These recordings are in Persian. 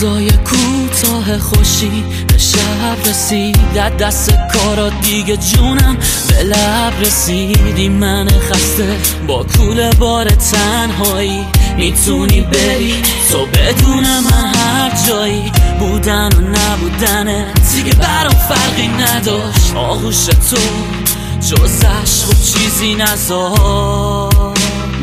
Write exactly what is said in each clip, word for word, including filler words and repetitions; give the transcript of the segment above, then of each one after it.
روزای کوتاه خوشی به شب رسید، از دست کارا دیگه جونم به لب رسیدی. من خسته با کوله بار تنهایی، میتونی بری تو بدون من هر جایی. بودن و نبودنه دیگه برام فرقی نداشت، آغوش تو جز عشق و چیزی نذار.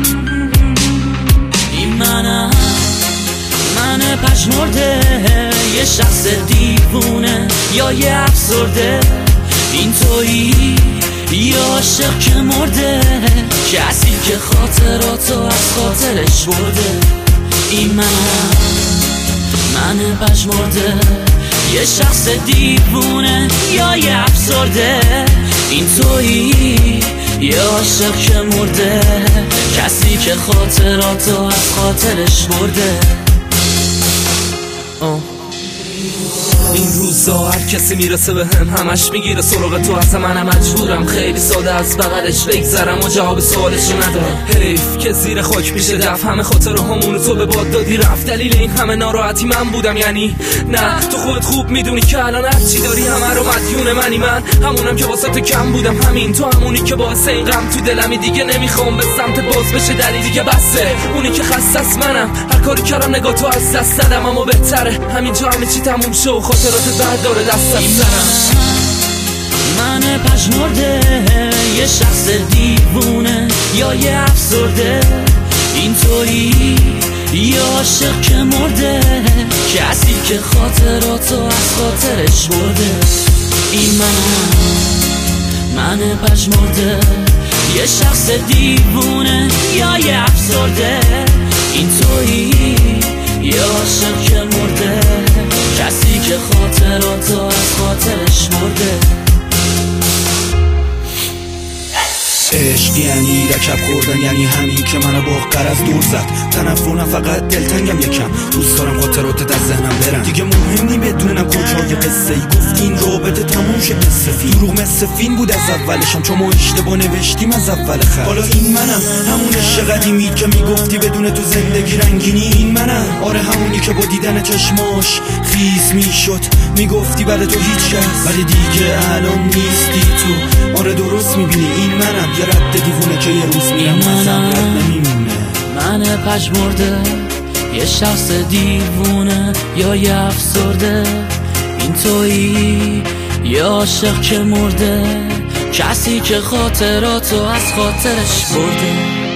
این منم، من پژمرده، یه شخص دیوونه یا یه افسرده. این تویی یا عاشق که مرده، کسی که خاطراتو از خاطرش برده. این منم، من پژمرده، یه شخص دیوونه یا یه افسرده. این تویی یا عاشق که مرده، کسی که خاطراتو از خاطرش برده. آه. این روزا هر کسی میرسه به هم همش میگیره سراغ تو، اصلا منم مجبورم خیلی ساده از بغلش بگذرم و جواب سوالشو ندارم. حیف که زیر خاک میشه دف، همه خاطر همون تو به باد دادی رفت. دلیل این همه ناراحتی من بودم یعنی نه؟ تو خودت خوب میدونی که الان هر چی داری همه رو مدیون منی. من همونم که واسه تو کم بودم، همین تو همونی که باعث این غم تو دلمی. دیگه نمیخوام به سمت باز بشه دلی، دیگه بسه. اونی که خستس منم، هر کاری کردم نگاه تو از دست دادم، اما بهتره همینجا همه چی تموم شه و خاطرات بعد داره دستم سرم. من پژمرده، یه شخص دیوونه یا یه افسرده. این تویی یا عاشق که مرده، کسی که خاطراتو از خاطرش برده. این منم، من پژمرده، یه شخص دیوونه یا یه افسرده. این تویی یا عاشق که مرده، کسی که خاطراتو از خاطرش برده. عشق یعنی رکب خوردن، یعنی همین که منو با غرض دور زد. تنفرم فقط دلتنگم یکم، دوست دارم خاطراتت از ذهنم برن. دیگه مهم نی بدونم کجای قصه ای، گفتی این رابطه تموم شه قصه فین. دروغ مثل فین بود از اولشم، چون ما اشتباه نوشتیم از اول خط. حالا این منم، همون عشق قدیمی که میگفتی بدون تو زندگی رنگینی. این منم، آره همونی که با دیدن چشماش خیس میشد، میگفتی برای تو هیچ کس، ولی دیگه الان نیستی تو. آره درست میبینی، این منم، یه رد دیوونه که یه روز میرم ازم رد نمیمونه. من پژمرده، یه شخص دیوونه یا یه افسرده. این تویی یا عاشق که مرده، کسی که خاطراتو از خاطرش برده.